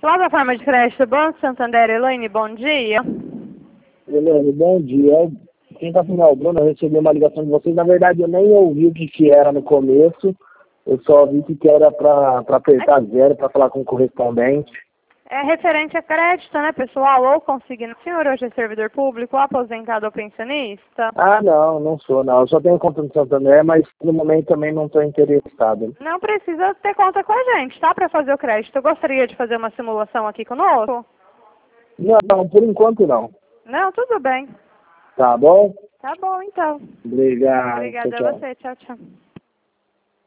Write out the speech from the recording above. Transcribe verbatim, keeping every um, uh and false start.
Plataforma de crédito Banco Santander, Elaine, bom dia. Elaine, bom dia. Quem está falando é o Bruno, eu recebi uma ligação de vocês. Na verdade, eu nem ouvi o que, que era no começo. Eu só vi que era para apertar zero, para falar com o correspondente. É referente a crédito, né, pessoal? Ou consignado. O senhor hoje é servidor público, aposentado ou pensionista? Ah, não, não sou, não. Eu só tenho conta no Santander, mas no momento também não estou interessado. Não precisa ter conta com a gente, tá? Para fazer o crédito. Eu gostaria de fazer uma simulação aqui conosco? Não, por enquanto não. Não, tudo bem. Tá bom? Tá bom, então. Obrigado. Obrigada Tchau, a tchau. você. Tchau, tchau.